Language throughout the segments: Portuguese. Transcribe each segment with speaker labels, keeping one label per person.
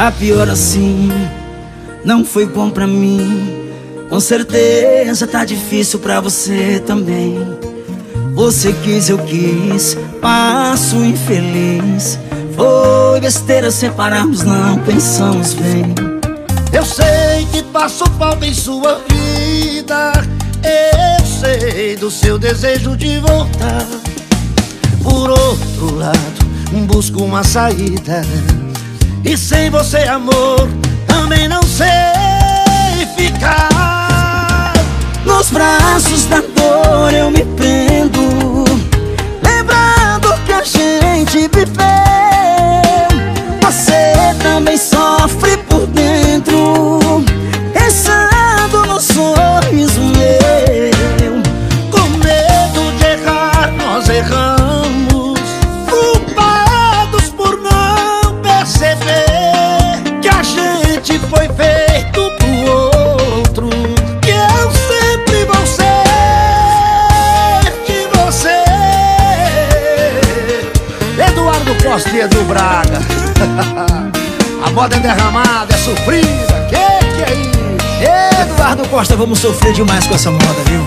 Speaker 1: Tá pior assim, não foi bom pra mim. Com certeza tá difícil pra você também. Você quis, eu quis, passo infeliz. Foi besteira separarmos, não pensamos bem.
Speaker 2: Eu sei que passo falta em sua vida. Eu sei do seu desejo de voltar. Por outro lado, busco uma saída. E sem você, amor, também não sei ficar.
Speaker 1: Nos braços da dor eu me prendo, lembrando que a gente viveu. Você também sofre por dentro, pensando no sorriso meu.
Speaker 2: Com medo de errar, nós erramos, culpados por não perceber que a gente foi feito pro outro. Que eu sempre vou ser de você. Eduardo Costa e Edu Braga. A moda é derramada, é sofrida. Que é isso?
Speaker 1: Eduardo Costa, vamos sofrer demais com essa moda, viu?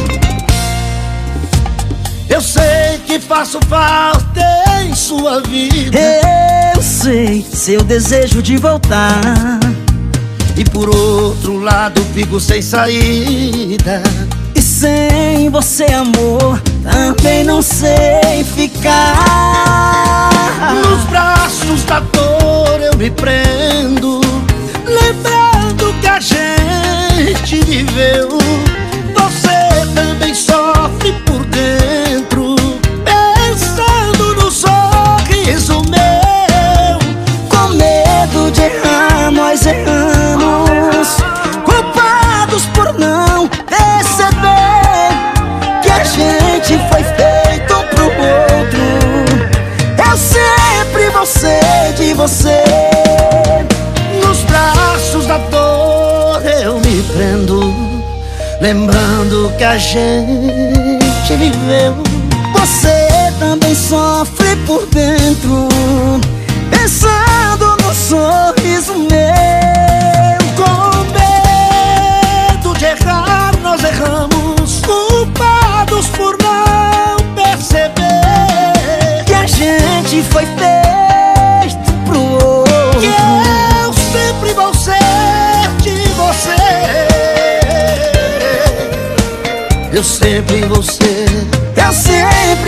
Speaker 2: Eu sei que faço falta em sua vida.
Speaker 1: Eu sei seu desejo de voltar.
Speaker 2: E por outro lado fico sem saída.
Speaker 1: E sem você, amor, também não sei ficar.
Speaker 2: Nos braços da dor eu me prendo, lembrando que a gente viveu. Você também sofre por dentro, pensando no sorriso meu.
Speaker 1: Com medo de errar, nós erramos, culpados por não perceber que a gente foi feito pro outro. Eu sempre vou ser de você.
Speaker 2: Nos braços da dor eu me prendo, lembrando que a gente viveu.
Speaker 1: Você também sofre por dentro, pensando no sorriso meu.
Speaker 2: Com medo de errar, nós erramos, culpados por não perceber
Speaker 1: Que a gente foi feito pro outro.
Speaker 2: que eu sempre vou ser de você. Eu sempre vou ser.
Speaker 1: Eu sempre